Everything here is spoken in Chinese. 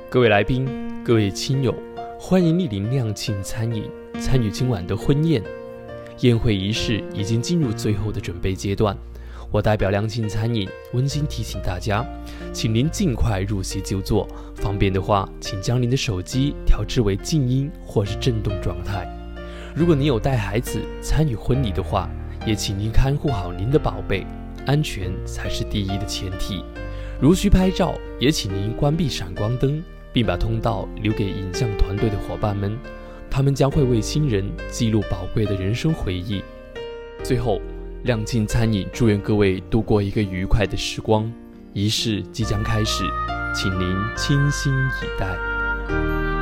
各位来宾，各位亲友，欢迎莅临亮庆餐饮，参与今晚的婚宴。宴会仪式已经进入最后的准备阶段，我代表亮庆餐饮温馨提醒大家，请您尽快入席就座，方便的话，请将您的手机调至为静音或是震动状态。如果您有带孩子参与婚礼的话，也请您看护好您的宝贝，安全才是第一的前提。如需拍照，也请您关闭闪光灯，并把通道留给影像团队的伙伴们，他们将会为新人记录宝贵的人生回忆。最后，亮庆餐饮祝愿各位度过一个愉快的时光。仪式即将开始，请您倾心以待。